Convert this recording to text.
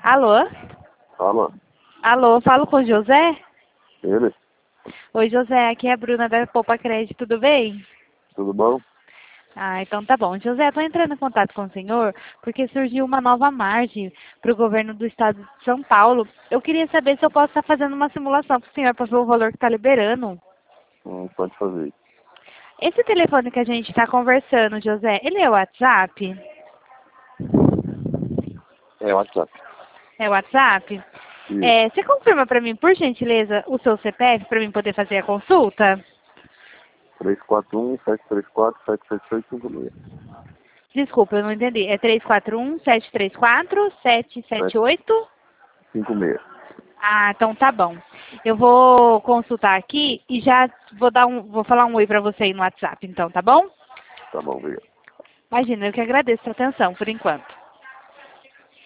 Alô? Fala, Alô, falo com o José? ele, Oi, José, aqui é a Bruna da Poupa Crédito, tudo bem? tudo bom? Ah, então tá bom. José, estou entrando em contato com o senhor porque surgiu uma nova margem para o governo do estado de São Paulo. Eu queria saber se eu posso estar fazendo uma simulação para o senhor para ver o valor que está liberando. Pode fazer. Esse telefone que a gente está conversando, José, ele é o WhatsApp? É WhatsApp. É o WhatsApp? Isso. Você confirma para mim, por gentileza, o seu CPF para mim poder fazer a consulta? 341-734-77856. Desculpa, eu não entendi. É 341-734-778? 56. Ah, então tá bom. Eu vou consultar aqui e já vou falar um oi pra você aí no WhatsApp, então, tá bom? Tá bom, obrigado. Imagina, eu que agradeço a atenção por enquanto.